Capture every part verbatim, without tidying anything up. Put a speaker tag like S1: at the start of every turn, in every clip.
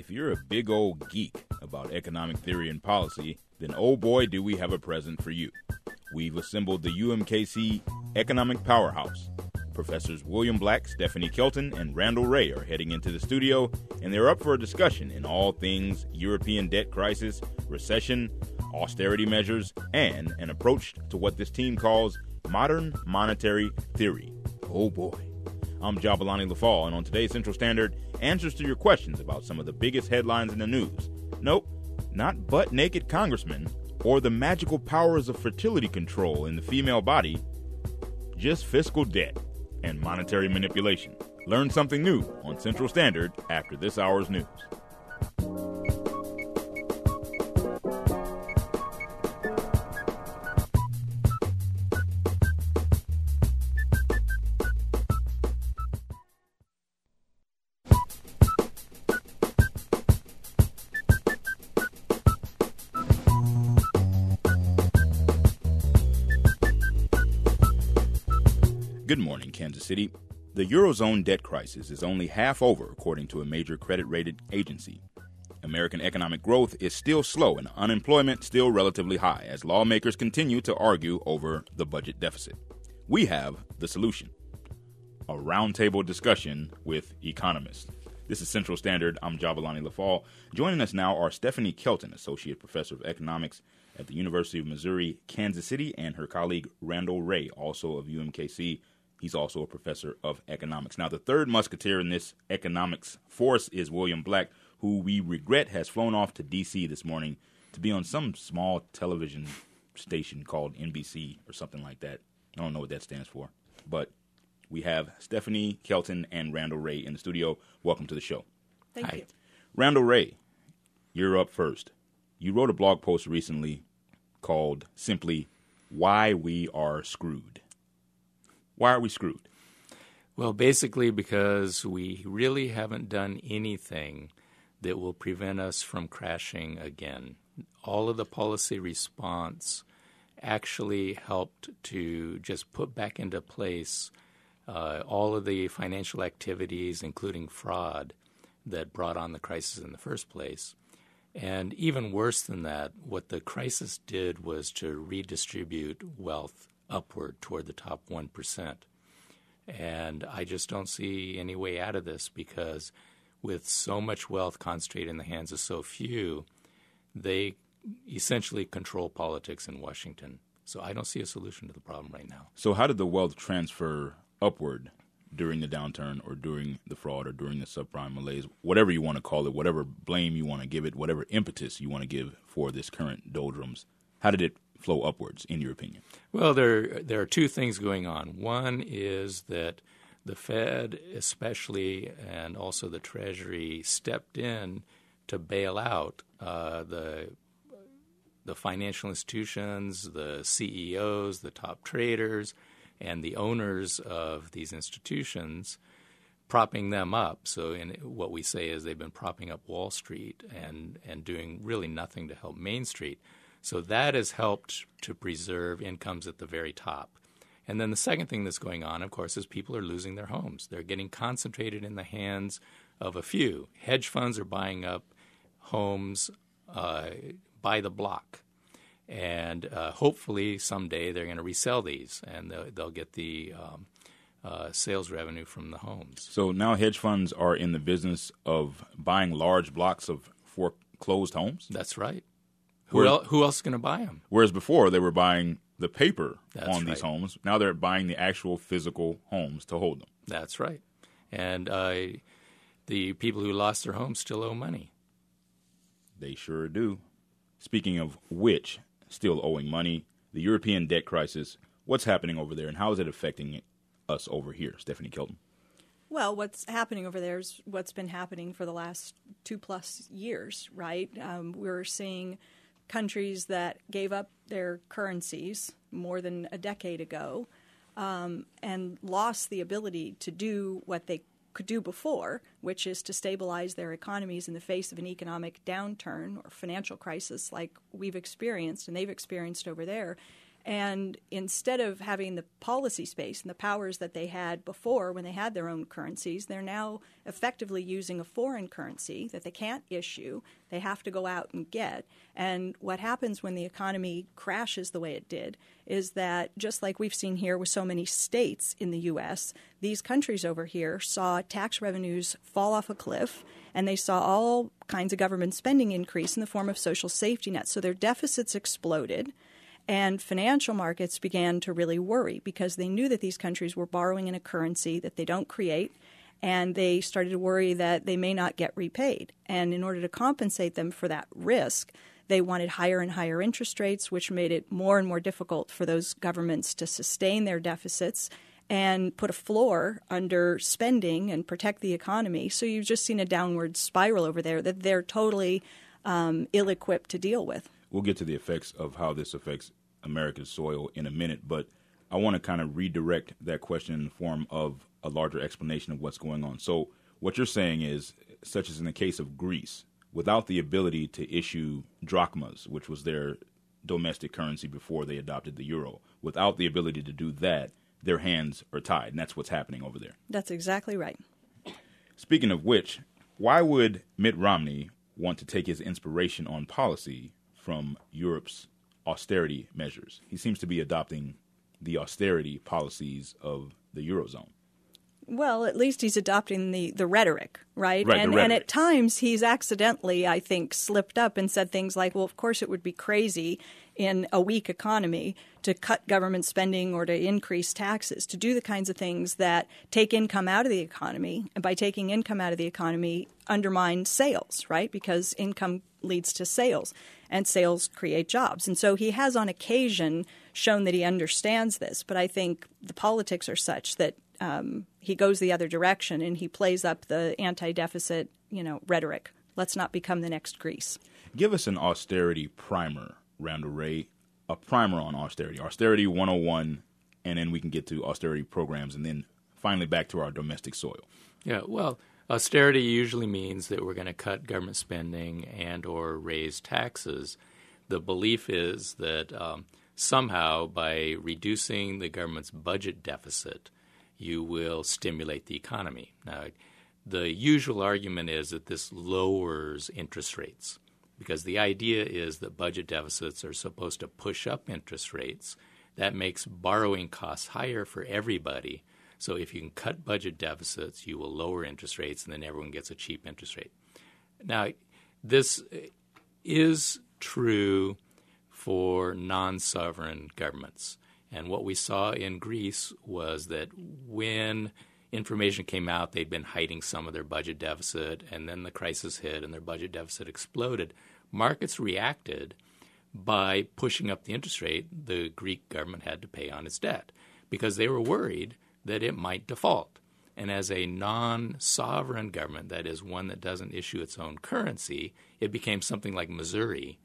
S1: If you're a big old geek about economic theory and policy, then oh boy do we have a present for you. We've assembled the U M K C Economic Powerhouse. Professors William Black, Stephanie Kelton, and Randall Wray are heading into the studio, and they're up for a discussion in all things European debt crisis, recession, austerity measures, and an approach to what this team calls modern monetary theory. Oh boy. I'm Jabalani Lafall, and on today's Central Standard, answers to your questions about some of the biggest headlines in the news. Nope, not butt-naked congressmen or the magical powers of fertility control in the female body, just fiscal debt and monetary manipulation. Learn something new on Central Standard after this hour's news. Good morning, Kansas City. The Eurozone debt crisis is only half over, according to a major credit-rated agency. American economic growth is still slow and unemployment still relatively high as lawmakers continue to argue over the budget deficit. We have the solution. A roundtable discussion with economists. This is Central Standard. I'm Jabalani Lafall. Joining us now are Stephanie Kelton, Associate Professor of Economics at the University of Missouri, Kansas City, and her colleague Randall Wray, also of U M K C. He's also a professor of economics. Now, the third musketeer in this economics force is William Black, who we regret has flown off to D C this morning to be on some small television station called N B C or something like that. I don't know what that stands for. But we have Stephanie Kelton and Randall Wray in the studio. Welcome to the show.
S2: Thank
S1: Hi.
S2: you.
S1: Randall Wray, you're up first. You wrote a blog post recently called simply, Why We Are Screwed. Why are we screwed?
S3: Well, basically because we really haven't done anything that will prevent us from crashing again. All of the policy response actually helped to just put back into place uh, all of the financial activities, including fraud, that brought on the crisis in the first place. And even worse than that, what the crisis did was to redistribute wealth upward toward the top one percent. And I just don't see any way out of this because with so much wealth concentrated in the hands of so few, they essentially control politics in Washington. So I don't see a solution to the problem right now.
S1: So how did the wealth transfer upward during the downturn or during the fraud or during the subprime malaise, whatever you want to call it, whatever blame you want to give it, whatever impetus you want to give for this current doldrums? How did it flow upwards, in your opinion?
S3: Well, there there are two things going on. One is that the Fed especially and also the Treasury stepped in to bail out uh, the the financial institutions, the C E Os, the top traders, and the owners of these institutions, propping them up. So in what we say is they've been propping up Wall Street and, and doing really nothing to help Main Street. So that has helped to preserve incomes at the very top. And then the second thing that's going on, of course, is people are losing their homes. They're getting concentrated in the hands of a few. Hedge funds are buying up homes uh, by the block. And uh, hopefully someday they're going to resell these, and they'll, they'll get the um, uh, sales revenue from the homes.
S1: So now hedge funds are in the business of buying large blocks of foreclosed homes?
S3: That's right. Who, el- who else is going to buy them?
S1: Whereas before they were buying the paper
S3: That's
S1: on these
S3: right.
S1: homes. Now they're buying the actual physical homes to hold them.
S3: That's right. And uh, the people who lost their homes still owe money.
S1: They sure do. Speaking of which, still owing money, the European debt crisis, what's happening over there and how is it affecting us over here? Stephanie Kelton.
S2: Well, what's happening over there is what's been happening for the last two-plus years, right? Um, we're seeing countries that gave up their currencies more than a decade ago um, and lost the ability to do what they could do before, which is to stabilize their economies in the face of an economic downturn or financial crisis like we've experienced and they've experienced over there. And instead of having the policy space and the powers that they had before when they had their own currencies, they're now effectively using a foreign currency that they can't issue. They have to go out and get. And what happens when the economy crashes the way it did is that, just like we've seen here with so many states in the U S, these countries over here saw tax revenues fall off a cliff, and they saw all kinds of government spending increase in the form of social safety nets. So their deficits exploded. And financial markets began to really worry because they knew that these countries were borrowing in a currency that they don't create, and they started to worry that they may not get repaid. And in order to compensate them for that risk, they wanted higher and higher interest rates, which made it more and more difficult for those governments to sustain their deficits and put a floor under spending and protect the economy. So you've just seen a downward spiral over there that they're totally um, ill-equipped to deal with.
S1: We'll get to the effects of how this affects America's soil in a minute, but I want to kind of redirect that question in the form of a larger explanation of what's going on. So what you're saying is, such as in the case of Greece, without the ability to issue drachmas, which was their domestic currency before they adopted the euro, without the ability to do that, their hands are tied, and that's what's happening over there.
S2: That's exactly right.
S1: Speaking of which, why would Mitt Romney want to take his inspiration on policy from Europe's austerity measures? He seems to be adopting the austerity policies of the Eurozone.
S2: Well, at least he's adopting the, the rhetoric, right?
S1: Right,
S2: and,
S1: the rhetoric.
S2: And at times he's accidentally, I think, slipped up and said things like, well, of course it would be crazy in a weak economy to cut government spending or to increase taxes, to do the kinds of things that take income out of the economy. And by taking income out of the economy, undermine sales, right? Because income leads to sales, and sales create jobs. And so he has on occasion shown that he understands this. But I think the politics are such that Um, he goes the other direction and he plays up the anti-deficit, you know, rhetoric. Let's not become the next Greece.
S1: Give us an austerity primer, Randall Wray, a primer on austerity, austerity one oh one, and then we can get to austerity programs and then finally back to our domestic soil.
S3: Yeah, well, austerity usually means that we're going to cut government spending and or raise taxes. The belief is that um, somehow by reducing the government's budget deficit, you will stimulate the economy. Now, the usual argument is that this lowers interest rates because the idea is that budget deficits are supposed to push up interest rates. That makes borrowing costs higher for everybody. So if you can cut budget deficits, you will lower interest rates, and then everyone gets a cheap interest rate. Now, this is true for non-sovereign governments. And what we saw in Greece was that when information came out, they'd been hiding some of their budget deficit, and then the crisis hit and their budget deficit exploded. Markets reacted by pushing up the interest rate the Greek government had to pay on its debt because they were worried that it might default. And as a non-sovereign government, that is one that doesn't issue its own currency, it became something like Missouri.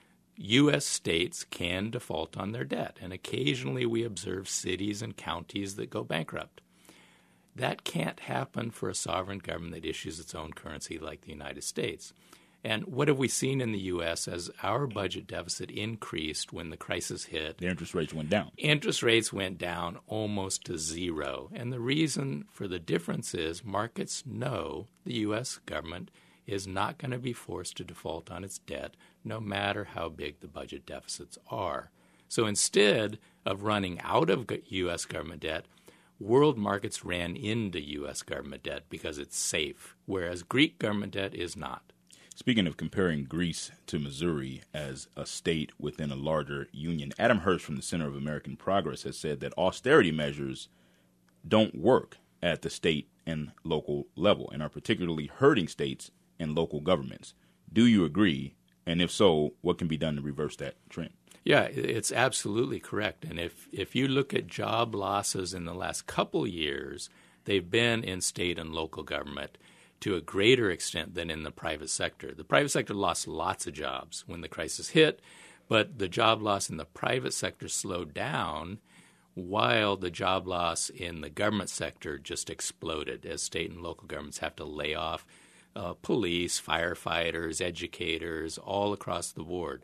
S3: U S states can default on their debt, and occasionally we observe cities and counties that go bankrupt. That can't happen for a sovereign government that issues its own currency like the United States. And what have we seen in the U S as our budget deficit increased when the crisis hit?
S1: The interest rates went down.
S3: Interest rates went down almost to zero. And the reason for the difference is markets know the U S government is not going to be forced to default on its debt no matter how big the budget deficits are. So instead of running out of U S government debt, world markets ran into U S government debt because it's safe, whereas Greek government debt is not.
S1: Speaking of comparing Greece to Missouri as a state within a larger union, Adam Hirsch from the Center of American Progress has said that austerity measures don't work at the state and local level and are particularly hurting states and local governments. Do you agree? And if so, what can be done to reverse that trend?
S3: Yeah, it's absolutely correct. And if, if you look at job losses in the last couple years, they've been in state and local government to a greater extent than in the private sector. The private sector lost lots of jobs when the crisis hit, but the job loss in the private sector slowed down while the job loss in the government sector just exploded as state and local governments have to lay off Uh, police, firefighters, educators, all across the board.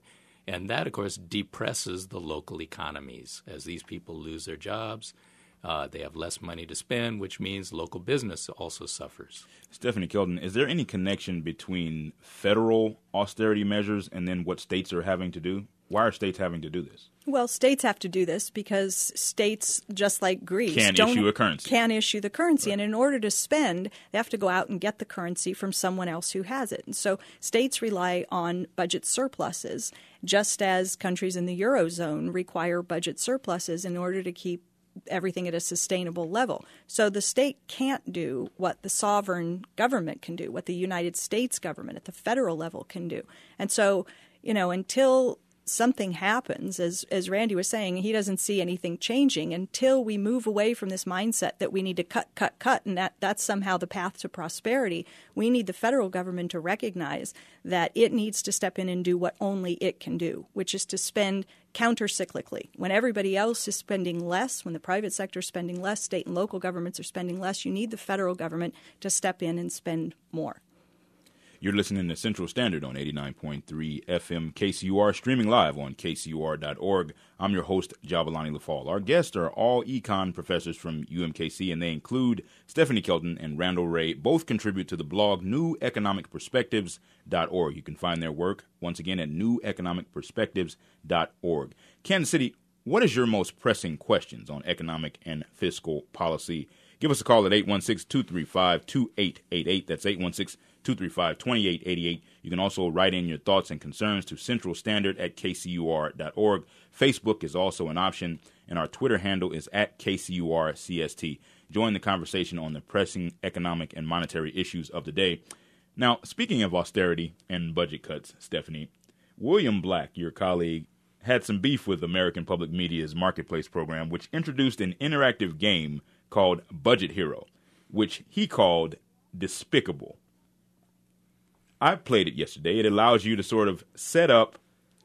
S3: And that, of course, depresses the local economies. As these people lose their jobs, uh, they have less money to spend, which means local business also suffers.
S1: Stephanie Kelton, is there any connection between federal austerity measures and then what states are having to do? Why are states having to do this?
S2: Well, states have to do this because states, just like Greece,
S1: Can
S2: don't,
S1: issue a currency.
S2: Can issue the currency.
S1: Right.
S2: And in order to spend, they have to go out and get the currency from someone else who has it. And so states rely on budget surpluses, just as countries in the Eurozone require budget surpluses in order to keep everything at a sustainable level. So the state can't do what the sovereign government can do, what the United States government at the federal level can do. And so, you know, until something happens, as as Randy was saying, he doesn't see anything changing until we move away from this mindset that we need to cut, cut, cut, and that that's somehow the path to prosperity. We need the federal government to recognize that it needs to step in and do what only it can do, which is to spend counter-cyclically. When everybody else is spending less, when the private sector is spending less, state and local governments are spending less, you need the federal government to step in and spend more.
S1: You're listening to Central Standard on eighty-nine point three F M K C U R, streaming live on K C U R dot org. I'm your host, Jabalani Lafall. Our guests are all econ professors from U M K C, and they include Stephanie Kelton and Randall Wray. Both contribute to the blog new economic perspectives dot org. You can find their work, once again, at new economic perspectives dot org. Kansas City, what is your most pressing questions on economic and fiscal policy? Give us a call at eight one six, two three five, two eight eight eight. That's eight one six, two three five, two eight eight eight. You can also write in your thoughts and concerns to Central Standard at K C U R dot org. Facebook is also an option, and our Twitter handle is at K C U R C S T. Join the conversation on the pressing economic and monetary issues of the day. Now, speaking of austerity and budget cuts, Stephanie, William Black, your colleague, had some beef with American Public Media's Marketplace program, which introduced an interactive game called Budget Hero, which he called despicable. I played it yesterday. It allows you to sort of set up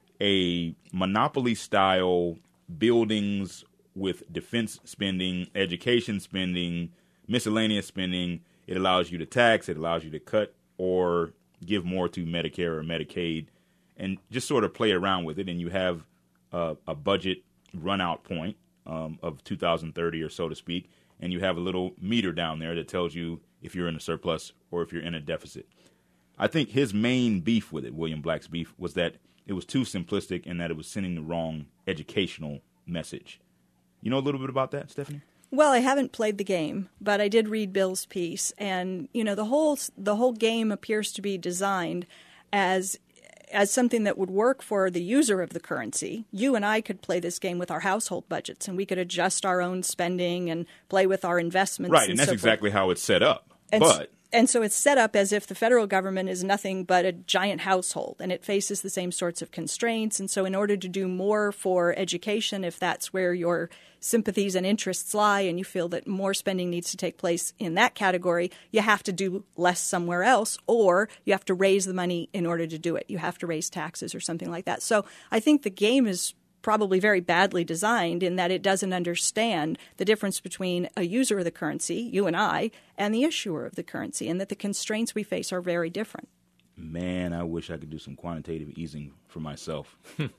S1: a Monopoly-style buildings with defense spending, education spending, miscellaneous spending. It allows you to tax. It allows you to cut or give more to Medicare or Medicaid, and just sort of play around with it. And you have uh, a budget run-out point um, of two thousand thirty or so to speak, and you have a little meter down there that tells you if you're in a surplus or if you're in a deficit. I think his main beef with it, William Black's beef, was that it was too simplistic and that it was sending the wrong educational message. You know a little bit about that, Stephanie?
S2: Well, I haven't played the game, but I did read Bill's piece, and you know the whole the whole game appears to be designed as as something that would work for the user of the currency. You and I could play this game with our household budgets, and we could adjust our own spending and play with our investments.
S1: Right,
S2: and,
S1: and that's
S2: so
S1: exactly how it's set up.
S2: and
S1: But
S2: And so it's set up as if the federal government is nothing but a giant household, and it faces the same sorts of constraints. And so in order to do more for education, if that's where your sympathies and interests lie, and you feel that more spending needs to take place in that category, you have to do less somewhere else, or you have to raise the money in order to do it. You have to raise taxes or something like that. So I think the game is probably very badly designed in that it doesn't understand the difference between a user of the currency, you and I, and the issuer of the currency, and that the constraints we face are very different.
S1: man, I wish I could do some quantitative easing for myself.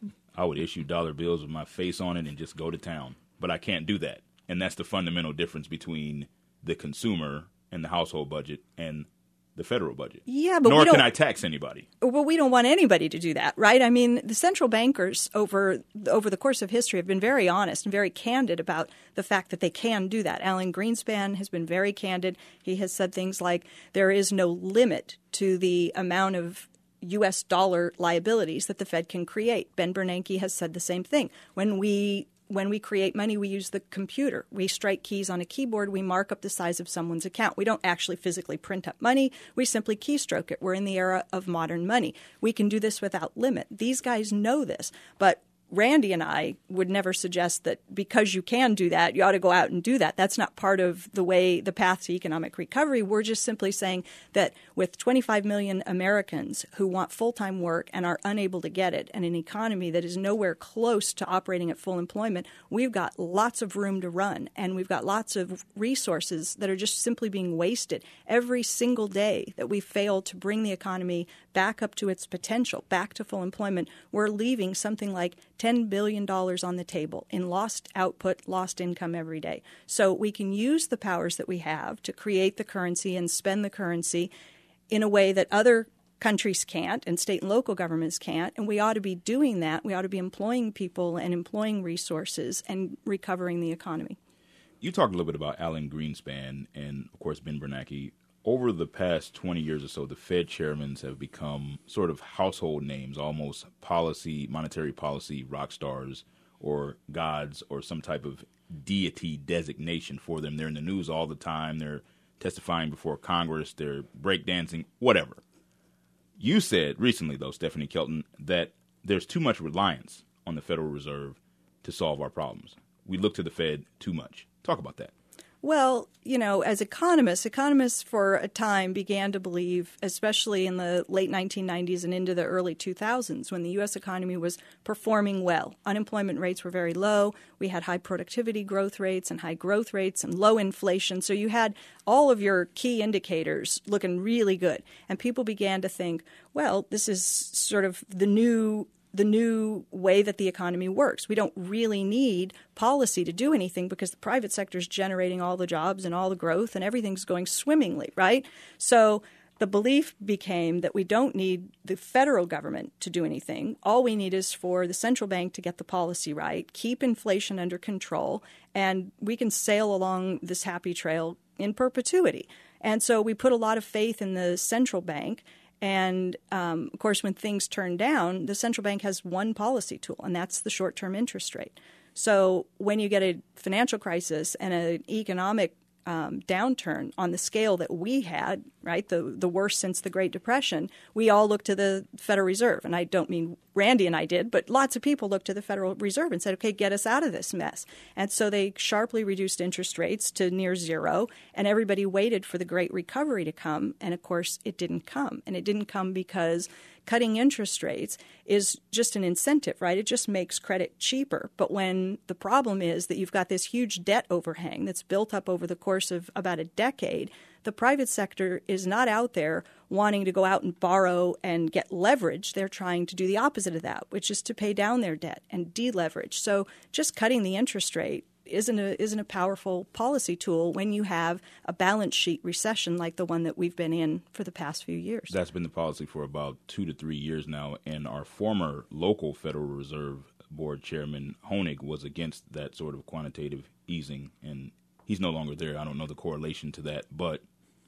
S1: I would issue dollar bills with my face on it and just go to town. But I can't do that. And that's the fundamental difference between the consumer and the household budget and the federal budget.
S2: Yeah, but
S1: Nor
S2: we don't,
S1: can I tax anybody.
S2: Well, we don't want anybody to do that, right? I mean, the central bankers over over the course of history have been very honest and very candid about the fact that they can do that. Alan Greenspan has been very candid. He has said things like there is no limit to the amount of U S dollar liabilities that the Fed can create. Ben Bernanke has said the same thing. When we When we create money, we use the computer. We strike keys on a keyboard. We mark up the size of someone's account. We don't actually physically print up money. We simply keystroke it. We're in the era of modern money. We can do this without limit. These guys know this. But Randy and I would never suggest that because you can do that, you ought to go out and do that. That's not part of the way, the path to economic recovery. We're just simply saying that with twenty-five million Americans who want full-time work and are unable to get it, and an economy that is nowhere close to operating at full employment, we've got lots of room to run, and we've got lots of resources that are just simply being wasted every single day that we fail to bring the economy back up to its potential, back to full employment. We're leaving something like ten billion dollars on the table in lost output, lost income every day. So we can use the powers that we have to create the currency and spend the currency in a way that other countries can't and state and local governments can't, and we ought to be doing that. We ought to be employing people and employing resources and recovering the economy.
S1: You talked a little bit about Alan Greenspan and, of course, Ben Bernanke. Over the past twenty years or so, the Fed chairmen have become sort of household names, almost policy, monetary policy rock stars or gods or some type of deity designation for them. They're in the news all the time. They're testifying before Congress. They're breakdancing, whatever. You said recently, though, Stephanie Kelton, that there's too much reliance on the Federal Reserve to solve our problems. We look to the Fed too much. Talk about that.
S2: Well, you know, as economists, economists for a time began to believe, especially in the late nineteen nineties and into the early two thousands, when the U S economy was performing well. Unemployment rates were very low. We had high productivity growth rates and high growth rates and low inflation. So you had all of your key indicators looking really good. And people began to think, well, this is sort of the new the new way that the economy works. We don't really need policy to do anything because the private sector is generating all the jobs and all the growth and everything's going swimmingly, right? So the belief became that we don't need the federal government to do anything. All we need is for the central bank to get the policy right, keep inflation under control, and we can sail along this happy trail in perpetuity. And so we put a lot of faith in the central bank. And, um, of course, when things turn down, the central bank has one policy tool, and that's the short-term interest rate. So when you get a financial crisis and an economic um, downturn on the scale that we had, right, the, the worst since the Great Depression, we all look to the Federal Reserve. And I don't mean Randy and I did, but lots of people looked to the Federal Reserve and said, okay, get us out of this mess. And so they sharply reduced interest rates to near zero, and everybody waited for the Great Recovery to come. And, of course, it didn't come. And it didn't come because cutting interest rates is just an incentive, right? It just makes credit cheaper. But when the problem is that you've got this huge debt overhang that's built up over the course of about a decade, the private sector is not out there wanting to go out and borrow and get leverage. They're trying to do the opposite of that, which is to pay down their debt and deleverage. So just cutting the interest rate isn't a, isn't a powerful policy tool when you have a balance sheet recession like the one that we've been in for the past few years.
S1: That's been the policy for about two to three years now, and our former local Federal Reserve Board Chairman Honig was against that sort of quantitative easing, and he's no longer there. I don't know the correlation to that, but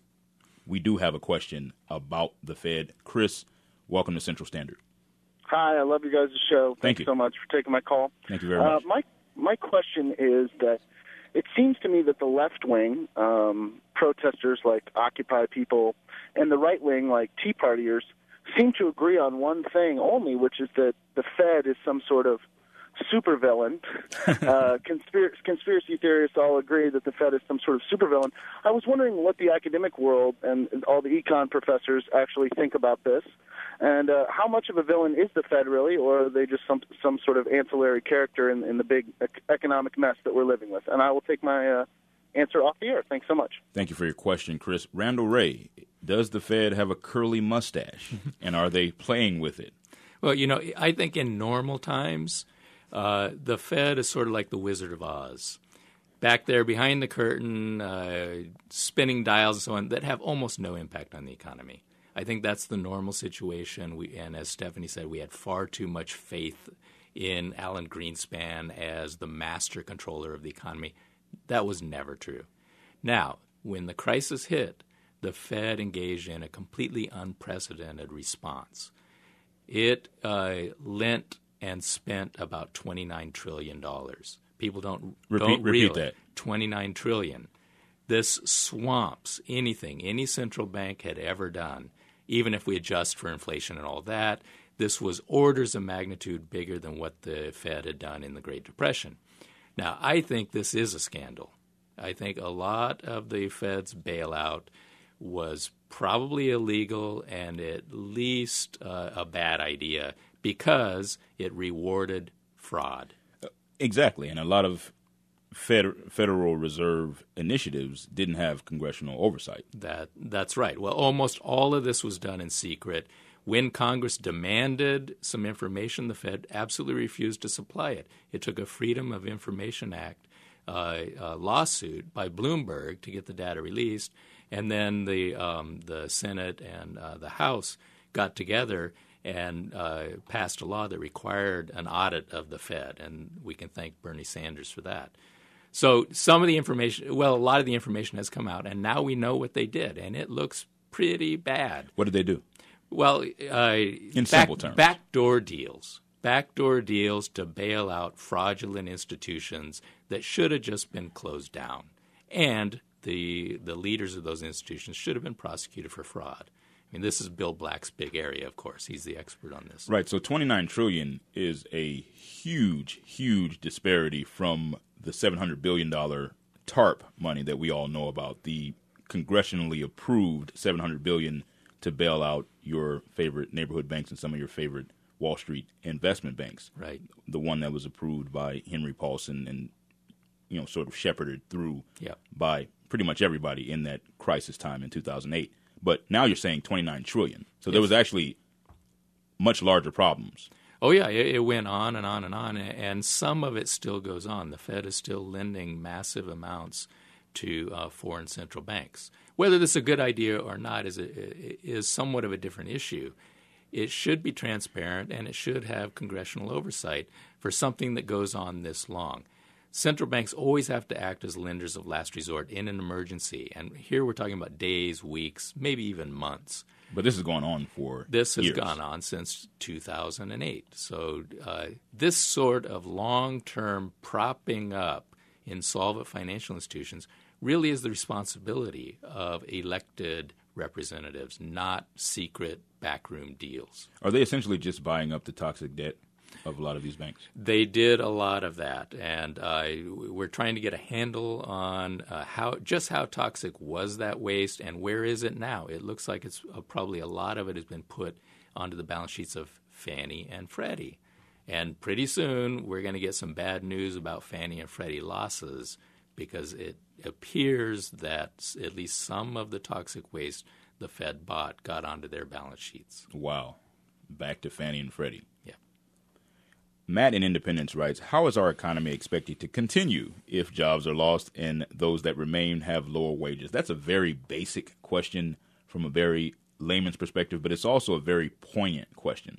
S1: we do have a question about the Fed. Chris, welcome to Central Standard.
S4: Hi, I love you guys' show.
S1: Thank
S4: Thanks
S1: you
S4: so much for taking my call.
S1: Thank you very much.
S4: Uh, my my question is that it seems to me that the left wing, um, protesters like Occupy people, and the right wing like Tea Partiers seem to agree on one thing only, which is that the Fed is some sort of supervillain. uh, conspiracy, conspiracy theorists all agree that the Fed is some sort of supervillain. I was wondering what the academic world and all the econ professors actually think about this, and uh, how much of a villain is the Fed really, or are they just some some sort of ancillary character in, in the big ec- economic mess that we're living with? And I will take my uh, answer off the air. Thanks so much.
S1: Thank you for your question, Chris. Randall Ray, does the Fed have a curly mustache, and are they playing with it?
S3: Well, you know, I think in normal times, Uh, the Fed is sort of like the Wizard of Oz. Back there behind the curtain, uh, spinning dials and so on that have almost no impact on the economy. I think that's the normal situation. We, and as Stephanie said, we had far too much faith in Alan Greenspan as the master controller of the economy. That was never true. Now, when the crisis hit, the Fed engaged in a completely unprecedented response. It uh, lent and spent about twenty-nine trillion dollars. People don't,
S1: repeat,
S3: don't
S1: repeat
S3: realize
S1: that.
S3: twenty-nine trillion dollars. This swamps anything any central bank had ever done, even if we adjust for inflation and all that. This was orders of magnitude bigger than what the Fed had done in the Great Depression. Now, I think this is a scandal. I think a lot of the Fed's bailout was probably illegal and at least uh, a bad idea because it rewarded fraud.
S1: Exactly, and a lot of Fed, Federal Reserve initiatives didn't have congressional oversight.
S3: That That's right. Well, almost all of this was done in secret. When Congress demanded some information, the Fed absolutely refused to supply it. It took a Freedom of Information Act uh, uh, lawsuit by Bloomberg to get the data released, and then the um, the Senate and uh, the House got together and uh, passed a law that required an audit of the Fed, and we can thank Bernie Sanders for that. So some of the information, well, a lot of the information has come out, and now we know what they did, and it looks pretty bad.
S1: What did they do?
S3: Well, uh,
S1: in
S3: back,
S1: simple terms,
S3: backdoor deals, backdoor deals to bail out fraudulent institutions that should have just been closed down, and the the leaders of those institutions should have been prosecuted for fraud. I mean, this is Bill Black's big area, of course. He's the expert on this.
S1: Right. So twenty-nine trillion dollars is a huge, huge disparity from the seven hundred billion dollars TARP money that we all know about, the congressionally approved seven hundred billion dollars to bail out your favorite neighborhood banks and some of your favorite Wall Street investment banks.
S3: Right.
S1: The one that was approved by Henry Paulson and, you know, sort of shepherded through
S3: yep.
S1: by pretty much everybody in that crisis time in two thousand eight. But now you're saying twenty-nine trillion dollars. So
S3: yes.
S1: there was actually much larger problems.
S3: Oh, yeah, it, it went on and on and on, and some of it still goes on. The Fed is still lending massive amounts to uh, foreign central banks. Whether this is a good idea or not is, a, is somewhat of a different issue. It should be transparent, and it should have congressional oversight for something that goes on this long. Central banks always have to act as lenders of last resort in an emergency, and here we're talking about days, weeks, maybe even months.
S1: But this is going on for
S3: This has
S1: years.
S3: gone on since two thousand eight. So uh, this sort of long-term propping up insolvent financial institutions really is the responsibility of elected representatives, not secret backroom deals.
S1: Are they essentially just buying up the toxic debt of a lot of these banks?
S3: They did a lot of that, and uh, we're trying to get a handle on uh, how just how toxic was that waste and where is it now. It looks like it's uh, probably a lot of it has been put onto the balance sheets of Fannie and Freddie. And pretty soon we're going to get some bad news about Fannie and Freddie losses because it appears that at least some of the toxic waste the Fed bought got onto their balance sheets.
S1: Wow. Back to Fannie and Freddie.
S3: Yeah.
S1: Matt in Independence writes, how is our economy expected to continue if jobs are lost and those that remain have lower wages? That's a very basic question from a very layman's perspective, but it's also a very poignant question.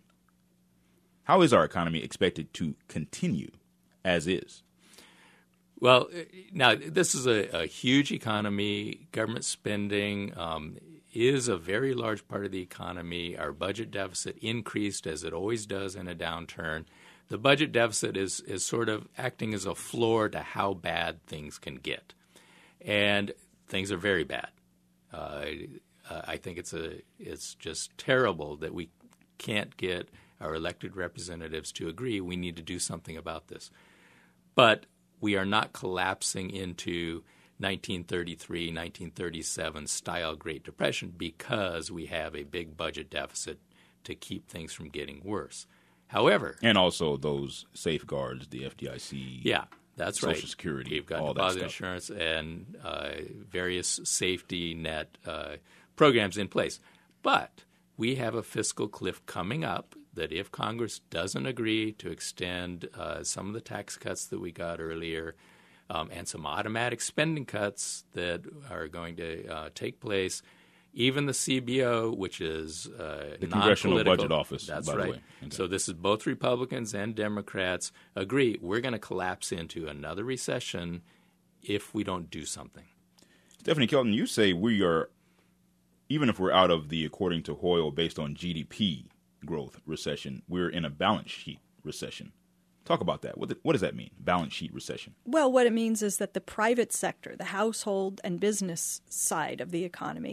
S1: How is our economy expected to continue as is?
S3: Well, now, this is a, a huge economy. Government spending um, is a very large part of the economy. Our budget deficit increased, as it always does in a downturn. The budget deficit is, is sort of acting as a floor to how bad things can get. And things are very bad. Uh, I think it's a it's just terrible that we can't get our elected representatives to agree we need to do something about this. But we are not collapsing into nineteen thirty-three, nineteen thirty-seven style Great Depression because we have a big budget deficit to keep things from getting worse. However,
S1: and also those safeguards, the F D I C,
S3: yeah, that's
S1: Social
S3: right.
S1: Security,
S3: We've got
S1: all
S3: deposit
S1: that stuff.
S3: insurance and uh, various safety net uh, programs in place. But we have a fiscal cliff coming up that if Congress doesn't agree to extend uh, some of the tax cuts that we got earlier um, and some automatic spending cuts that are going to uh, take place, even the C B O, which is uh,
S1: the Congressional
S3: non-political,
S1: Budget Office,
S3: that's
S1: by
S3: right.
S1: the way. Okay.
S3: So this is both Republicans and Democrats agree we're going to collapse into another recession if we don't do something.
S1: Stephanie Kelton, you say we are, even if we're out of the, according to Hoyle, based on G D P growth recession, we're in a balance sheet recession. Talk about that. What, the, what does that mean, balance sheet recession?
S2: Well, what it means is that the private sector, the household and business side of the economy,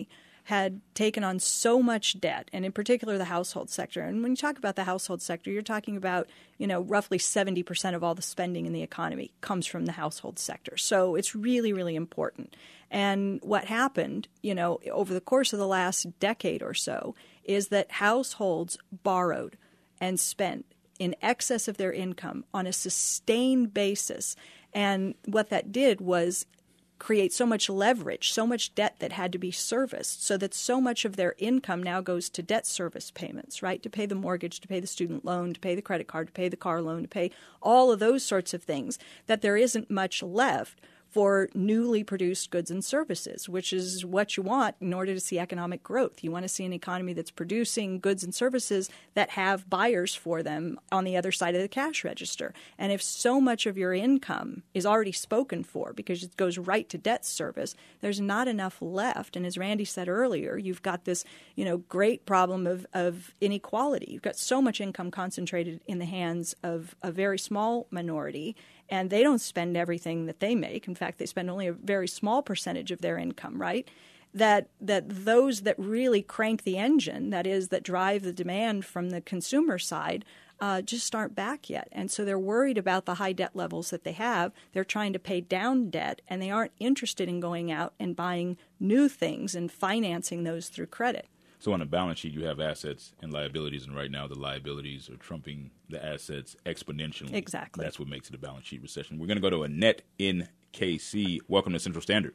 S2: had taken on so much debt, and in particular the household sector. And when you talk about the household sector, you're talking about, you know, roughly seventy percent of all the spending in the economy comes from the household sector. So it's really, really important. And what happened, you know, over the course of the last decade or so is that households borrowed and spent in excess of their income on a sustained basis. And what that did was create so much leverage, so much debt that had to be serviced, so that so much of their income now goes to debt service payments, right? To pay the mortgage, to pay the student loan, to pay the credit card, to pay the car loan, to pay all of those sorts of things, that there isn't much left for newly produced goods and services, which is what you want in order to see economic growth. You want to see an economy that's producing goods and services that have buyers for them on the other side of the cash register. And if so much of your income is already spoken for because it goes right to debt service, there's not enough left. And as Randy said earlier, you've got this, you know, great problem of, of inequality. You've got so much income concentrated in the hands of a very small minority, and they don't spend everything that they make. In fact, they spend only a very small percentage of their income, right? That that those that really crank the engine, that is, that drive the demand from the consumer side, uh, just aren't back yet. And so they're worried about the high debt levels that they have. They're trying to pay down debt, and they aren't interested in going out and buying new things and financing those through credit.
S1: So on the balance sheet, you have assets and liabilities, and right now the liabilities are trumping the assets exponentially.
S2: Exactly.
S1: That's what makes it a balance sheet recession. We're going to go to Annette in K C. Welcome to Central Standard.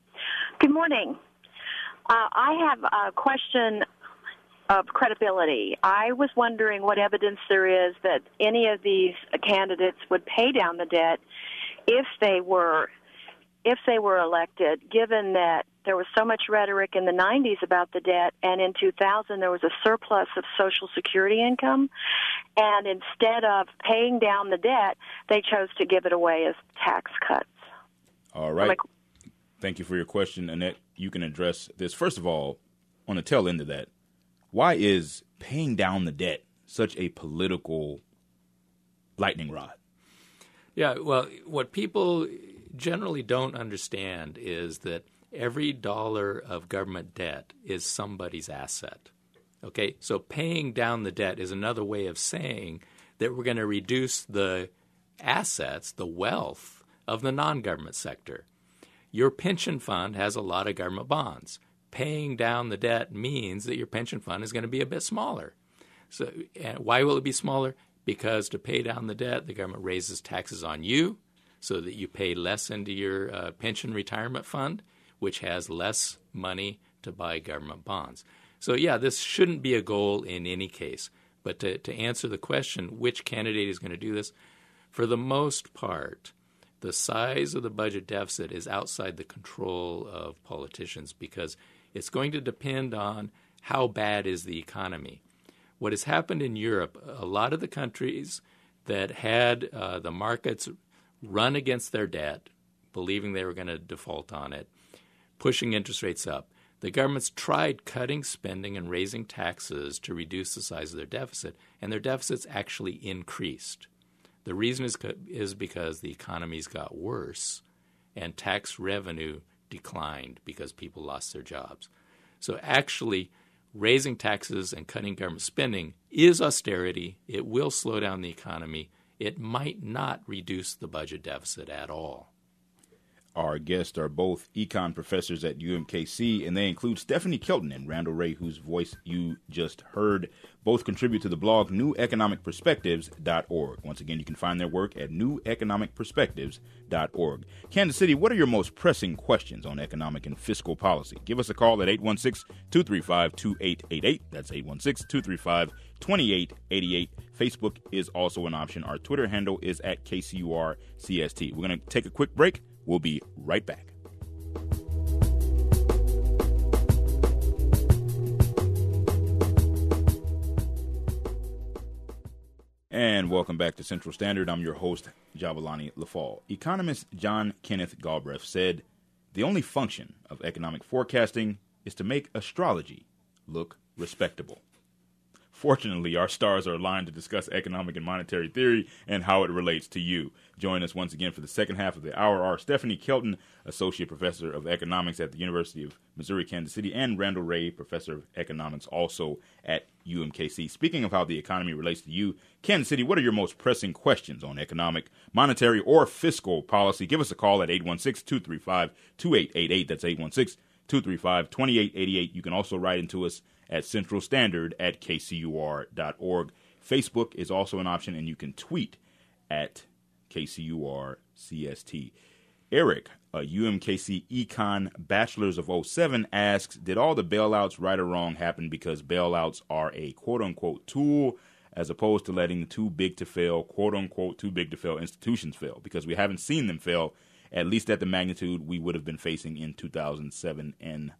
S5: Good morning. Uh, I have a question of credibility. I was wondering what evidence there is that any of these candidates would pay down the debt if they were if they were elected, given that there was so much rhetoric in the nineties about the debt, and in two thousand there was a surplus of Social Security income, and instead of paying down the debt, they chose to give it away as tax cuts.
S1: All right. Thank you for your question, Annette. You can address this. First of all, on the tail end of that, why is paying down the debt such a political lightning rod?
S3: Yeah, well, what people generally don't understand is that every dollar of government debt is somebody's asset. Okay, so paying down the debt is another way of saying that we're going to reduce the assets, the wealth of the non-government sector. Your pension fund has a lot of government bonds. Paying down the debt means that your pension fund is going to be a bit smaller. So and why will it be smaller? Because to pay down the debt, the government raises taxes on you so that you pay less into your uh, pension retirement fund, which has less money to buy government bonds. So, yeah, this shouldn't be a goal in any case. But to, to answer the question, which candidate is going to do this, for the most part, the size of the budget deficit is outside the control of politicians because it's going to depend on how bad is the economy. What has happened in Europe, a lot of the countries that had uh, the markets run against their debt, believing they were going to default on it, pushing interest rates up, the governments tried cutting spending and raising taxes to reduce the size of their deficit, and their deficits actually increased. The reason is, is because the economies got worse and tax revenue declined because people lost their jobs. So actually, raising taxes and cutting government spending is austerity. It will slow down the economy. It might not reduce the budget deficit at all.
S1: Our guests are both econ professors at U M K C, and they include Stephanie Kelton and Randall Wray, whose voice you just heard. Both contribute to the blog new economic perspectives dot org. Once again, you can find their work at new economic perspectives dot org. Kansas City, what are your most pressing questions on economic and fiscal policy? Give us a call at eight one six, two three five, two eight eight eight. That's eight one six, two three five, two eight eight eight. Facebook is also an option. Our Twitter handle is at K C U R C S T. We're going to take a quick break. We'll be right back. And welcome back to Central Standard. I'm your host, Jabalani Lafall. Economist John Kenneth Galbraith said, the only function of economic forecasting is to make astrology look respectable. Fortunately, our stars are aligned to discuss economic and monetary theory and how it relates to you. Join us once again for the second half of the hour are Stephanie Kelton, Associate Professor of Economics at the University of Missouri-Kansas City, and Randall Wray, Professor of Economics, also at U M K C. Speaking of how the economy relates to you, Kansas City, what are your most pressing questions on economic, monetary, or fiscal policy? Give us a call at eight one six, two three five, two eight eight eight. That's eight one six, two three five, two eight eight eight. You can also write into us at Central Standard at K C U R dot org. Facebook is also an option, and you can tweet at K C U R C S T. Eric, a U M K C Econ Bachelors of oh seven, asks, did all the bailouts, right or wrong, happen because bailouts are a quote-unquote tool as opposed to letting too big to fail, quote-unquote, too big to fail institutions fail? Because we haven't seen them fail, at least at the magnitude we would have been facing in two thousand seven and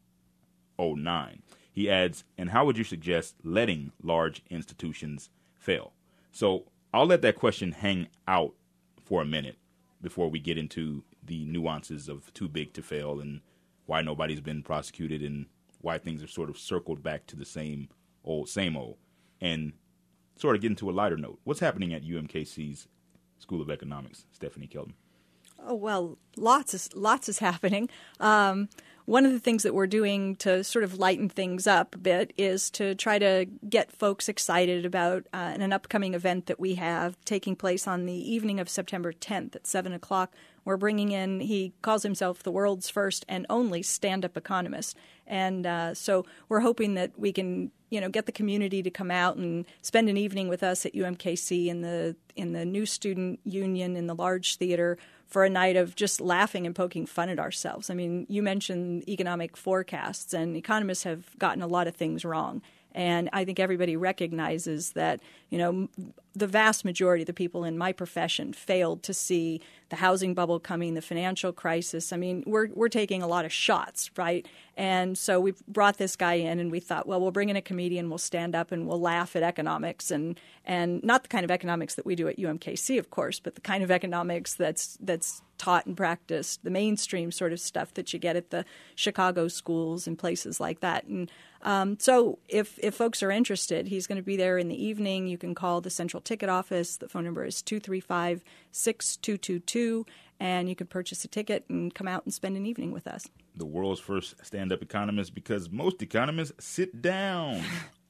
S1: oh nine. He adds, and how would you suggest letting large institutions fail? So I'll let that question hang out for a minute before we get into the nuances of too big to fail and why nobody's been prosecuted and why things are sort of circled back to the same old, same old, and sort of get into a lighter note. What's happening at U M K C's School of Economics, Stephanie Kelton?
S2: Oh, well, lots is, lots is happening. Um, one of the things that we're doing to sort of lighten things up a bit is to try to get folks excited about uh, an upcoming event that we have taking place on the evening of September tenth at seven o'clock. We're bringing in, he calls himself the world's first and only stand-up economist. And uh, so we're hoping that we can, you know, get the community to come out and spend an evening with us at U M K C in the in the New Student Union in the large theater for a night of just laughing and poking fun at ourselves. I mean, you mentioned economic forecasts, and economists have gotten a lot of things wrong. And I think everybody recognizes that, you know, the vast majority of the people in my profession failed to see the housing bubble coming, the financial crisis. I mean, we're we're taking a lot of shots, right? And so we brought this guy in, and we thought, well, we'll bring in a comedian, we'll stand up and we'll laugh at economics, and and not the kind of economics that we do at U M K C, of course, but the kind of economics that's that's taught and practiced, the mainstream sort of stuff that you get at the Chicago schools and places like that. And um, so if if folks are interested, he's going to be there in the evening. You can call the Central Ticket Office. The phone number is two three five, six two two two, and you can purchase a ticket and come out and spend an evening with us.
S1: The world's first stand-up economist, because most economists sit down.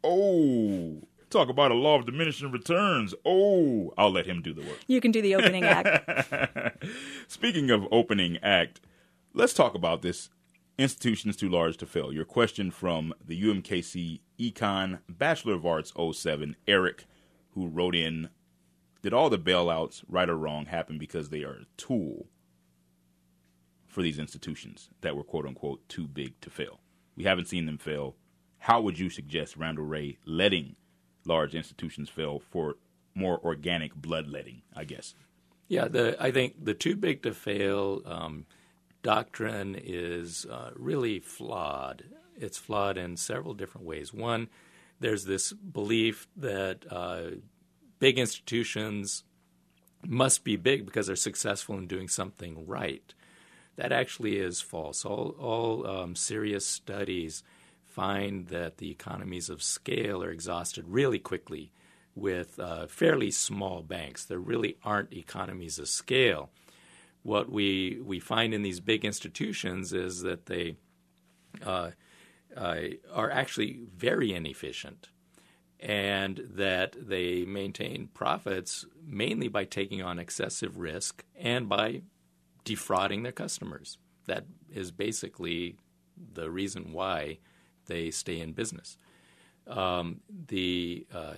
S1: Oh, talk about a law of diminishing returns. Oh, I'll let him do the work.
S2: You can do the opening act.
S1: Speaking of opening act, let's talk about this. Institutions too large to fail. Your question from the U M K C Econ Bachelor of Arts oh seven, Eric, who wrote in, did all the bailouts, right or wrong, happen because they are a tool for these institutions that were, quote unquote, too big to fail? We haven't seen them fail. How would you suggest, Randall Wray, letting large institutions fail for more organic bloodletting, I guess?
S3: Yeah, the, I think the too big to fail um, doctrine is uh, really flawed. It's flawed in several different ways. One, there's this belief that uh, big institutions must be big because they're successful in doing something right. That actually is false. All, all um, serious studies find that the economies of scale are exhausted really quickly with uh, fairly small banks. There really aren't economies of scale. What we we find in these big institutions is that they uh, uh, are actually very inefficient, and that they maintain profits mainly by taking on excessive risk and by defrauding their customers. That is basically the reason why they stay in business. Um, the uh,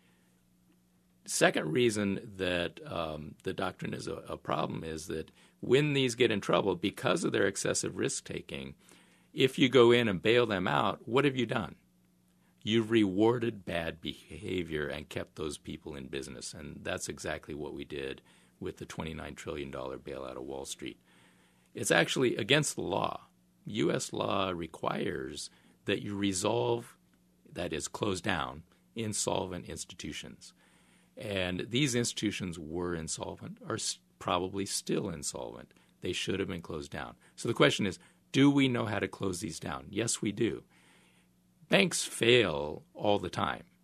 S3: second reason that um, the doctrine is a, a problem is that when these get in trouble because of their excessive risk-taking, if you go in and bail them out, what have you done? You've rewarded bad behavior and kept those people in business, and that's exactly what we did with the twenty-nine trillion dollars bailout of Wall Street. It's actually against the law. U S law requires that you resolve, that is, close down, insolvent institutions. And these institutions were insolvent, are probably still insolvent. They should have been closed down. So the question is, do we know how to close these down? Yes, we do. Banks fail all the time.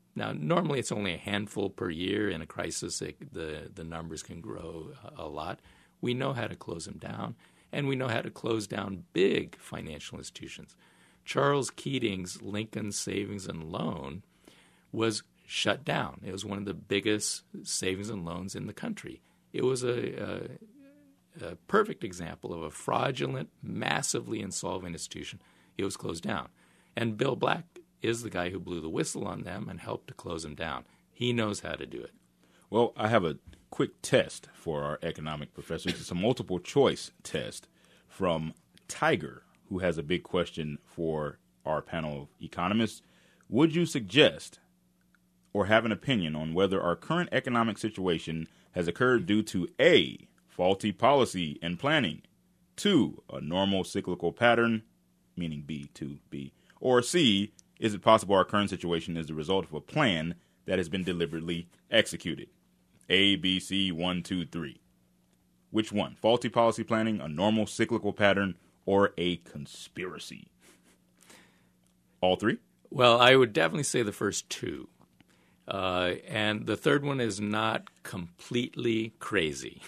S3: Now, normally it's only a handful per year. In a crisis, it, the, the numbers can grow a, a lot. We know how to close them down, and we know how to close down big financial institutions. Charles Keating's Lincoln Savings and Loan was shut down. It was one of the biggest savings and loans in the country. It was a, a, a perfect example of a fraudulent, massively insolvent institution. It was closed down. And Bill Black is the guy who blew the whistle on them and helped to close them down. He knows how to do it.
S1: Well, I have a quick test for our economic professors. It's a multiple choice test from Tiger, who has a big question for our panel of economists. Would you suggest or have an opinion on whether our current economic situation has occurred due to A, faulty policy and planning, two, a normal cyclical pattern, meaning B, two, B, or C, is it possible our current situation is the result of a plan that has been deliberately executed? A, B, C, one, two, three. Which one? Faulty policy planning, a normal cyclical pattern, or a conspiracy? All three?
S3: Well, I would definitely say the first two. Uh, and the third one is not completely crazy.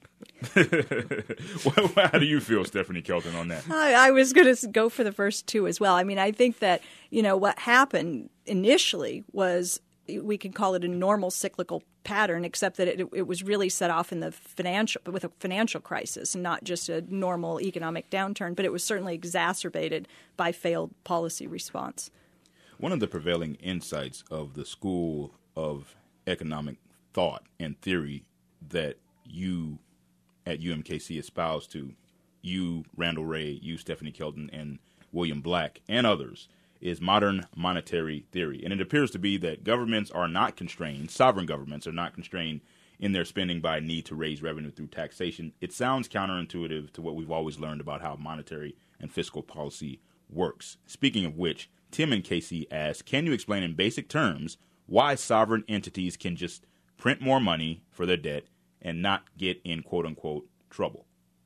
S1: How do you feel, Stephanie Kelton, on that?
S2: I, I was going to go for the first two as well. I mean, I think that, you know, what happened initially was we could call it a normal cyclical pattern, except that it, it was really set off in the financial with a financial crisis, and not just a normal economic downturn. But it was certainly exacerbated by failed policy response.
S1: One of the prevailing insights of the School of Economic Thought and Theory that you at U M K C espouse to, you, Randall Wray, you, Stephanie Kelton, and William Black, and others, is modern monetary theory. And it appears to be that governments are not constrained, sovereign governments are not constrained in their spending by a need to raise revenue through taxation. It sounds counterintuitive to what we've always learned about how monetary and fiscal policy works. Speaking of which, Tim and Casey asked, can you explain in basic terms why sovereign entities can just print more money for their debt and not get in quote-unquote trouble?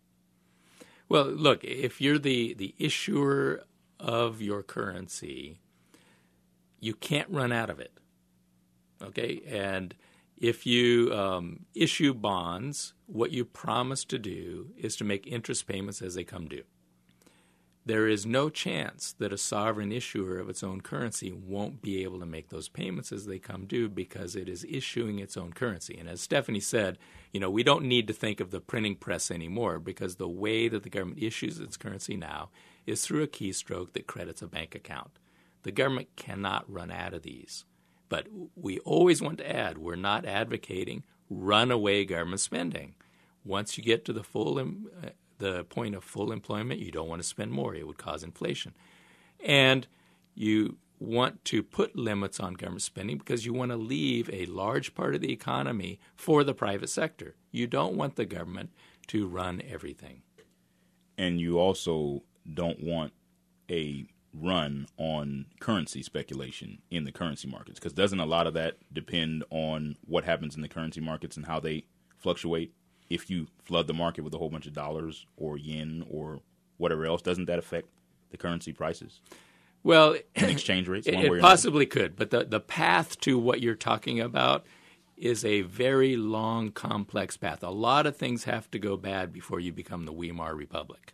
S3: Well, look, if you're the, the issuer of your currency, you can't run out of it, okay? And if you um, issue bonds, what you promise to do is to make interest payments as they come due. There is no chance that a sovereign issuer of its own currency won't be able to make those payments as they come due because it is issuing its own currency. And as Stephanie said, you know, we don't need to think of the printing press anymore because the way that the government issues its currency now is through a keystroke that credits a bank account. The government cannot run out of these. But we always want to add, we're not advocating runaway government spending. Once you get to the full um, – the point of full employment, you don't want to spend more. It would cause inflation. And you want to put limits on government spending because you want to leave a large part of the economy for the private sector. You don't want the government to run everything.
S1: And you also don't want a run on currency speculation in the currency markets, because doesn't a lot of that depend on what happens in the currency markets and how they fluctuate? If you flood the market with a whole bunch of dollars or yen or whatever else, doesn't that affect the currency prices?
S3: Well,
S1: and exchange rates?
S3: It,
S1: one way
S3: it
S1: or
S3: possibly
S1: another?
S3: could, but the, the path to what you're talking about is a very long, complex path. A lot of things have to go bad before you become the Weimar Republic.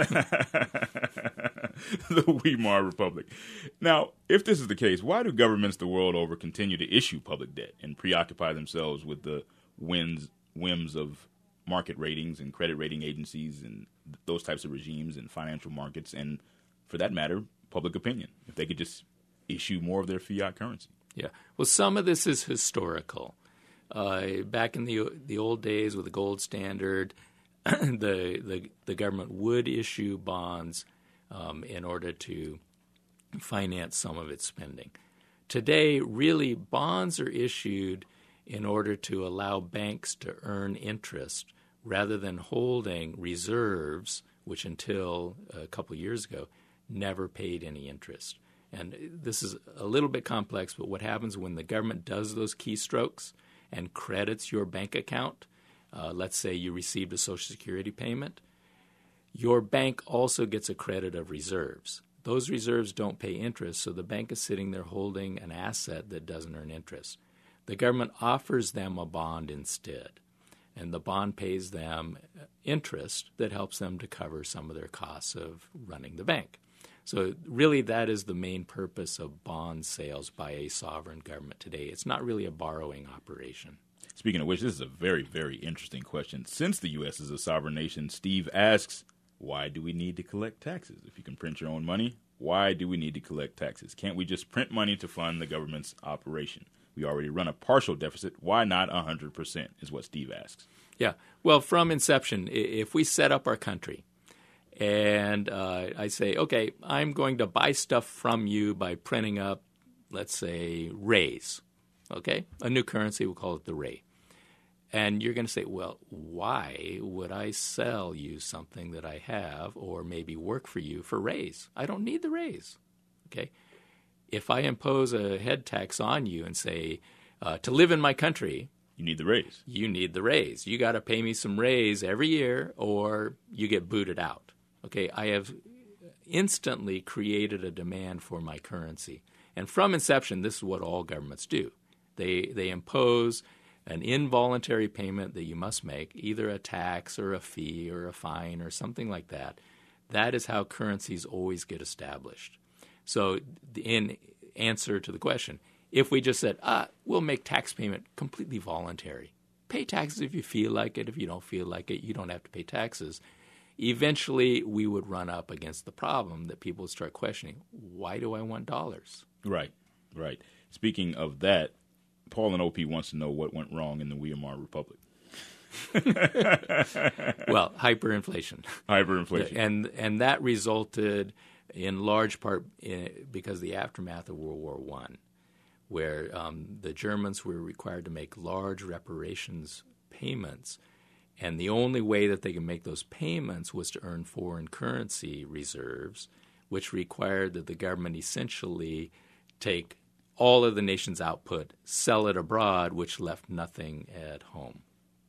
S1: The Weimar Republic. Now, if this is the case, why do governments the world over continue to issue public debt and preoccupy themselves with the whims, whims of market ratings and credit rating agencies and those types of regimes and financial markets and, for that matter, public opinion, if they could just issue more of their fiat currency?
S3: Yeah. Well, some of this is historical. Uh, back in the the old days with the gold standard, the, the the government would issue bonds um, in order to finance some of its spending. Today, really, bonds are issued in order to allow banks to earn interest rather than holding reserves, which until a couple years ago never paid any interest. And this is a little bit complex, but what happens when the government does those keystrokes and credits your bank account, uh, let's say you received a Social Security payment, your bank also gets a credit of reserves. those reserves don't pay interest, so the bank is sitting there holding an asset that doesn't earn interest. The government offers them a bond instead, and the bond pays them interest that helps them to cover some of their costs of running the bank. So really that is the main purpose of bond sales by a sovereign government today. It's not really a borrowing operation.
S1: Speaking of which, this is a very, very interesting question. Since the U S is a sovereign nation, Steve asks, why do we need to collect taxes? If you can print your own money, why do we need to collect taxes? Can't we just print money to fund the government's operation? We already run a partial deficit. Why not one hundred percent is what Steve asks.
S3: Yeah. Well, from inception, if we set up our country and uh, I say, okay, I'm going to buy stuff from you by printing up, let's say, rays, okay, a new currency, we'll call it the ray. And you're going to say, well, why would I sell you something that I have or maybe work for you for rays? I don't need the rays, okay? If I impose a head tax on you and say, uh, to live in my country,
S1: you need the raise.
S3: You need the raise. You got to pay me some raise every year or you get booted out, okay? I have instantly created a demand for my currency. And from inception, this is what all governments do. They, they impose an involuntary payment that you must make, either a tax or a fee or a fine or something like that. That is how currencies always get established. So in answer to the question, if we just said, ah, we'll make tax payment completely voluntary. Pay taxes if you feel like it. If you don't feel like it, you don't have to pay taxes. Eventually, we would run up against the problem that people would start questioning, why do I want dollars?
S1: Right, right. Speaking of that, Paul and O P wants to know what went wrong in the Weimar Republic.
S3: Well, hyperinflation.
S1: Hyperinflation.
S3: And and that resulted in large part in, because of the aftermath of World War One, where um, the Germans were required to make large reparations payments. And the only way that they could make those payments was to earn foreign currency reserves, which required that the government essentially take all of the nation's output, sell it abroad, which left nothing at home.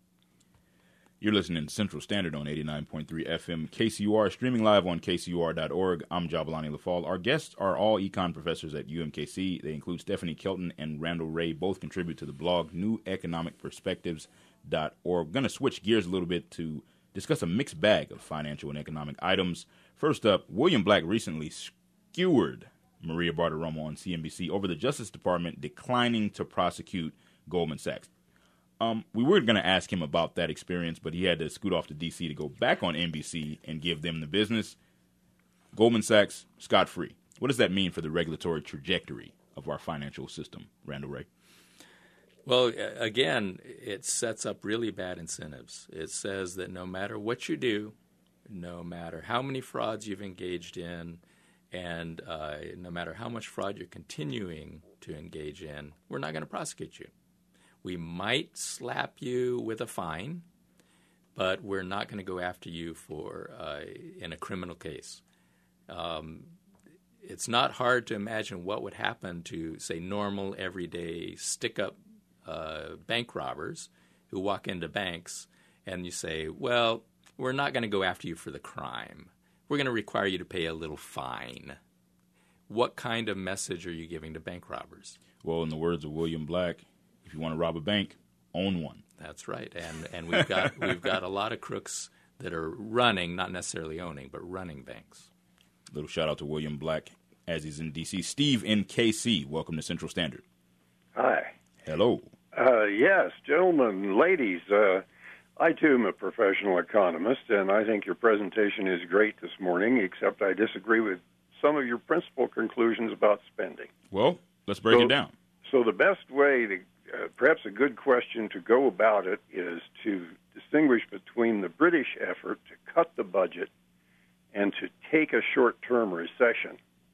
S1: You're listening to Central Standard on eighty-nine point three F M K C U R, streaming live on K C U R dot org. I'm Jabalani Lafall. Our guests are all econ professors at U M K C. They include Stephanie Kelton and Randall Ray. Both contribute to the blog new economic perspectives dot org. We're going to switch gears a little bit to discuss a mixed bag of financial and economic items. First up, William Black recently skewered Maria Bartiromo on C N B C over the Justice Department declining to prosecute Goldman Sachs. Um, we were going to ask him about that experience, but he had to scoot off to D C to go back on N B C and give them the business. Goldman Sachs, scot-free. What does that mean for the regulatory trajectory of our financial system, Randall Ray?
S3: Well, again, it sets up really bad incentives. It says that no matter what you do, no matter how many frauds you've engaged in, and uh, no matter how much fraud you're continuing to engage in, we're not going to prosecute you. We might slap you with a fine, but we're not going to go after you for uh, in a criminal case. Um, it's not hard to imagine what would happen to, say, normal, everyday, stick-up uh, bank robbers who walk into banks and you say, well, we're not going to go after you for the crime. We're going to require you to pay a little fine. What kind of message are you giving to bank robbers?
S1: Well, in the words of William Black, if you want to rob a bank, own one.
S3: That's right. And and we've got we've got a lot of crooks that are running, not necessarily owning, but running banks.
S1: Little shout out to William Black as he's in D C. Steve in K C, welcome to Central Standard.
S6: Hi.
S1: Hello.
S6: Uh, yes, gentlemen, ladies, uh, I too am a professional economist, and I think your presentation is great this morning, except I disagree with some of your principal conclusions about spending.
S1: Well, let's break
S6: so,
S1: it down.
S6: So the best way to, uh, perhaps a good question to go about it is to distinguish between the British effort to cut the budget and to take a short-term recession,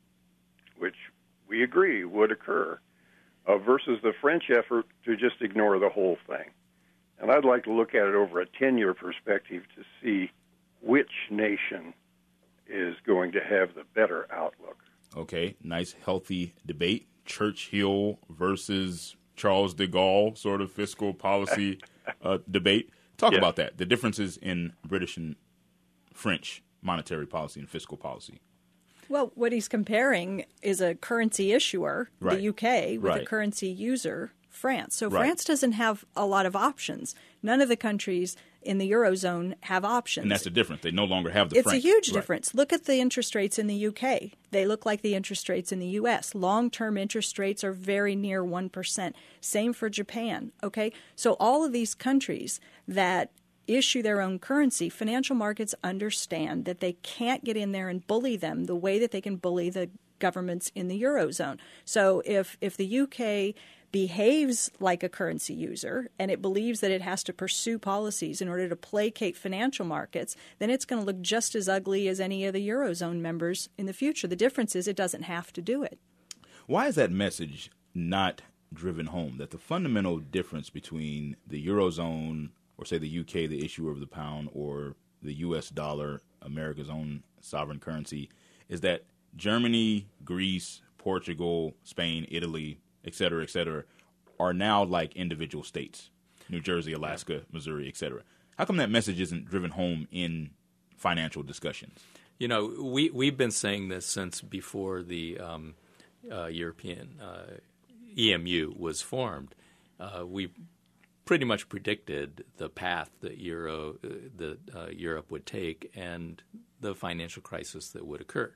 S6: which we agree would occur, uh, versus the French effort to just ignore the whole thing. And I'd like to look at it over a ten-year perspective to see which nation is going to have the better outlook.
S1: Okay, nice, healthy debate. Churchill versus Charles de Gaulle sort of fiscal policy uh, debate. Talk
S6: yes.
S1: about that, the differences in British and French monetary policy and fiscal policy.
S2: Well, what he's comparing is a currency issuer,
S1: right.
S2: the U K, with
S1: right.
S2: a currency user, France. So
S1: right.
S2: France doesn't have a lot of options. None of the countries in the Eurozone have options.
S1: And that's the difference. They no longer have the
S2: It's
S1: franc.
S2: a huge
S1: right.
S2: difference. Look at the interest rates in the U K. They look like the interest rates in the U S. Long-term interest rates are very near one percent. Same for Japan, okay? So all of these countries that issue their own currency, financial markets understand that they can't get in there and bully them the way that they can bully the governments in the Eurozone. So if if the U K behaves like a currency user and it believes that it has to pursue policies in order to placate financial markets, then it's going to look just as ugly as any of the Eurozone members in the future. The difference is it doesn't have to do it.
S1: Why is that message not driven home, that the fundamental difference between the Eurozone or, say, the U K, the issuer of the pound, or the U S dollar, America's own sovereign currency, is that Germany, Greece, Portugal, Spain, Italy, et cetera, et cetera, are now like individual states, New Jersey, Alaska, Missouri, et cetera. How come that message isn't driven home in financial discussions?
S3: You know, we, we've been saying this since before the um, uh, European uh, E M U was formed. Uh, we pretty much predicted the path that Euro, uh, that uh, Europe would take and the financial crisis that would occur.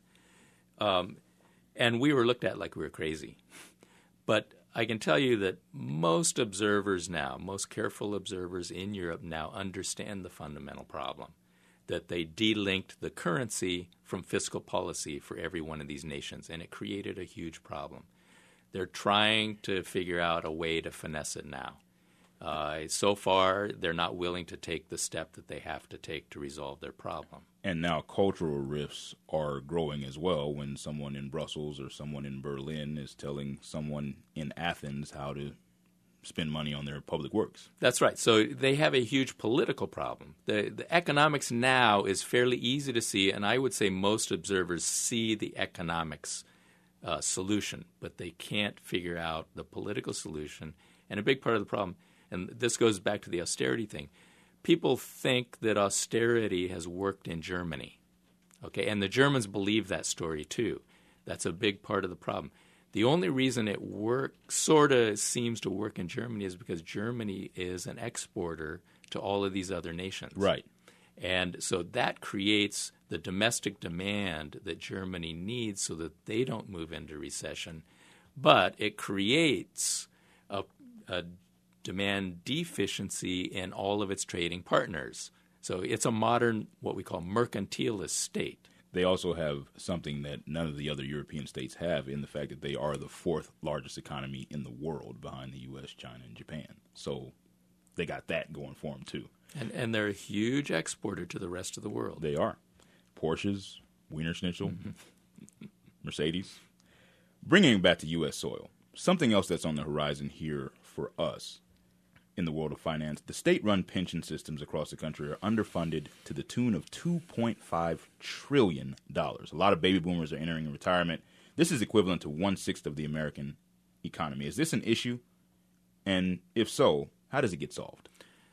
S3: Um, and we were looked at like we were crazy. But I can tell you that most observers now, most careful observers in Europe now understand the fundamental problem, that they delinked the currency from fiscal policy for every one of these nations, and it created a huge problem. They're trying to figure out a way to finesse it now. Uh, so far, they're not willing to take the step that they have to take to resolve their problem.
S1: And now cultural rifts are growing as well when someone in Brussels or someone in Berlin is telling someone in Athens how to spend money on their public works.
S3: That's right. So they have a huge political problem. The, the economics now is fairly easy to see, and I would say most observers see the economics uh, solution, but they can't figure out the political solution. And a big part of the problem, and this goes back to the austerity thing, people think that austerity has worked in Germany, okay? And the Germans believe that story too. That's a big part of the problem. The only reason it work sort of seems to work in Germany is because Germany is an exporter to all of these other nations.
S1: Right.
S3: And so that creates the domestic demand that Germany needs so that they don't move into recession. But it creates a, a demand deficiency in all of its trading partners. So it's a modern, what we call mercantilist state.
S1: They also have something that none of the other European states have in the fact that they are the fourth largest economy in the world behind the U S, China, and Japan. So they got that going for them too.
S3: And, and they're a huge exporter to the rest of the world.
S1: They are. Porsches, Wiener Schnitzel, mm-hmm. Mercedes. Bringing it back to U S soil, something else that's on the horizon here for us in the world of finance, the state-run pension systems across the country are underfunded to the tune of two point five trillion dollars. A lot of baby boomers are entering retirement. This is equivalent to one-sixth of the American economy. Is this an issue? And if so, how does it get solved?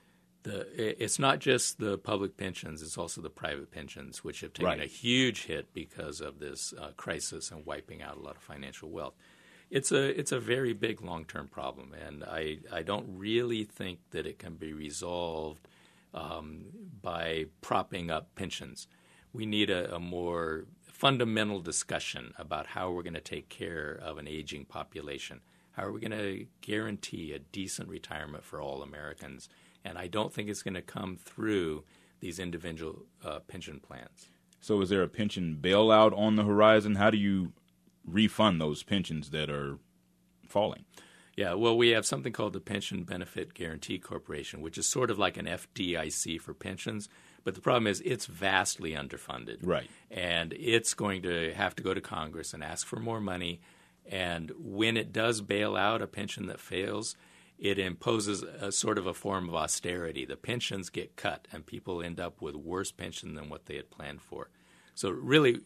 S3: The, it's not just the public pensions, it's also the private pensions, which have taken
S1: right.
S3: a huge hit because of this uh, crisis and wiping out a lot of financial wealth. It's a it's a very big long-term problem, and I, I don't really think that it can be resolved um, by propping up pensions. We need a, a more fundamental discussion about how we're going to take care of an aging population. How are we going to guarantee a decent retirement for all Americans? And I don't think it's going to come through these individual uh, pension plans.
S1: So is there a pension bailout on the horizon? How do you refund those pensions that are falling?
S3: Yeah, well, we have something called the Pension Benefit Guaranty Corporation, which is sort of like an F D I C for pensions. But the problem is it's vastly underfunded.
S1: Right.
S3: And it's going to have to go to Congress and ask for more money. And when it does bail out a pension that fails, it imposes a sort of a form of austerity. The pensions get cut, and people end up with worse pension than what they had planned for. So really,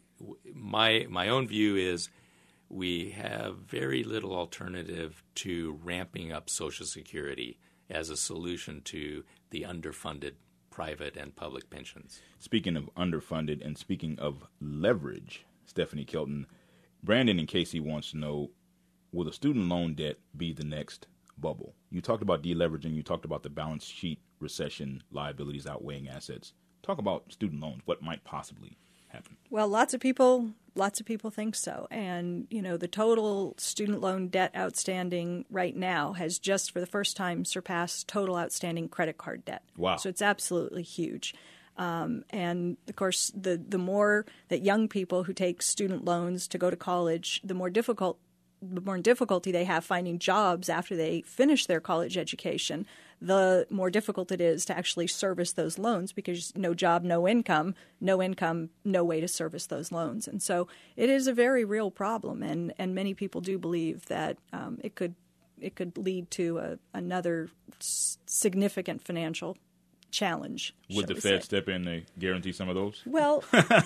S3: my my own view is we have very little alternative to ramping up Social Security as a solution to the underfunded private and public pensions.
S1: Speaking of underfunded and speaking of leverage, Stephanie Kelton. Brandon in K C wants to know, will the student loan debt be the next bubble? You talked about deleveraging. You talked about the balance sheet recession, liabilities outweighing assets. Talk about student loans, what might possibly happen.
S2: Well, lots of people, lots of people think so. And, you know, the total student loan debt outstanding right now has just for the first time surpassed total outstanding credit card debt.
S1: Wow.
S2: So it's absolutely huge. Um, and, of course, the, the more that young people who take student loans to go to college, the more difficult the more difficulty they have finding jobs after they finish their college education, the more difficult it is to actually service those loans because no job, no income, no income, no way to service those loans. And so it is a very real problem, and, and many people do believe that um, it could it could lead to a, another s- significant financial challenge.
S1: Would the Fed say. step in to guarantee some of those?
S2: Well,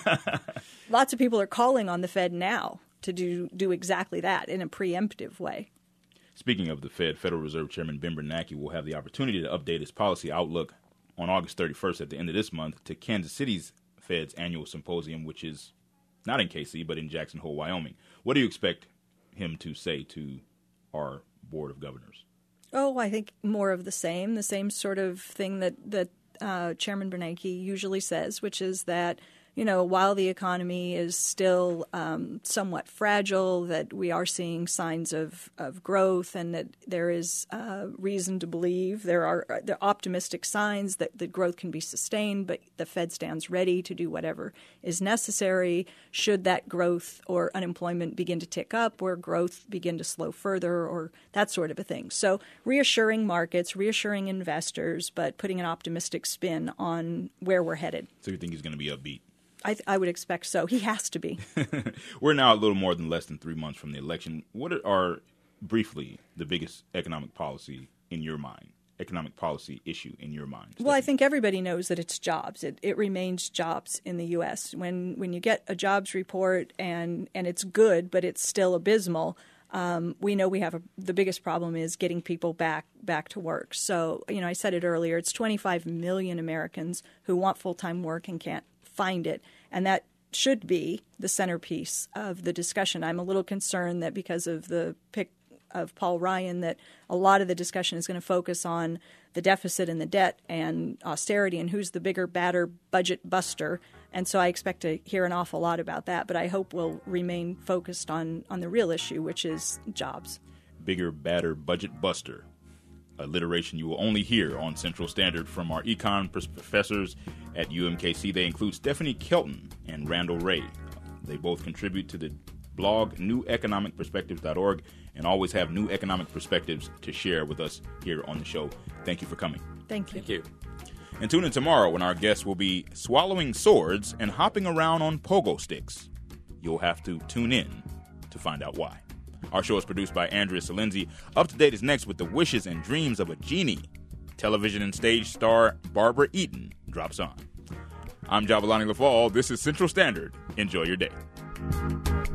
S2: lots of people are calling on the Fed now to do do exactly that in a preemptive way.
S1: Speaking of the Fed, Federal Reserve Chairman Ben Bernanke will have the opportunity to update his policy outlook on August thirty-first at the end of this month to Kansas City's Fed's annual symposium, which is not in K C, but in Jackson Hole, Wyoming. What do you expect him to say to our Board of Governors?
S2: Oh, I think more of the same, the same sort of thing that, that uh, Chairman Bernanke usually says, which is that, you know, while the economy is still um, somewhat fragile, that we are seeing signs of, of growth and that there is uh, reason to believe there are there are optimistic signs that the growth can be sustained, but the Fed stands ready to do whatever is necessary should that growth or unemployment begin to tick up or growth begin to slow further or that sort of a thing. So reassuring markets, reassuring investors, but putting an optimistic spin on where we're headed.
S1: So you think he's going to be upbeat?
S2: I, th- I would expect so. He has to be.
S1: We're now a little more than less than three months from the election. What are, briefly, the biggest economic policy in your mind, economic policy issue in your mind? Stephanie?
S2: Well, I think everybody knows that it's jobs. It, it remains jobs in the U S. When when you get a jobs report and, and it's good, but it's still abysmal, um, we know we have a, the biggest problem is getting people back back to work. So, you know, I said it earlier, it's twenty-five million Americans who want full-time work and can't find it, and that should be the centerpiece of the discussion. I'm a little concerned that because of the pick of Paul Ryan that a lot of the discussion is going to focus on the deficit and the debt and austerity and who's the bigger, badder budget buster. And so I expect to hear an awful lot about that, but I hope we'll remain focused on, on the real issue, which is jobs.
S1: Bigger, badder budget buster. Alliteration you will only hear on Central Standard from our econ professors at U M K C. They include Stephanie Kelton and Randall Ray. They both contribute to the blog new economic perspectives dot org and always have new economic perspectives to share with us here on the show. Thank you for coming.
S2: Thank you.
S3: Thank you.
S1: And tune in tomorrow when our guests will be swallowing swords and hopping around on pogo sticks. You'll have to tune in to find out why. Our show is produced by Andrea Salenzi. Up to Date is next with the wishes and dreams of a genie. Television and stage star Barbara Eaton drops on. I'm Javalani LaFall. This is Central Standard. Enjoy your day.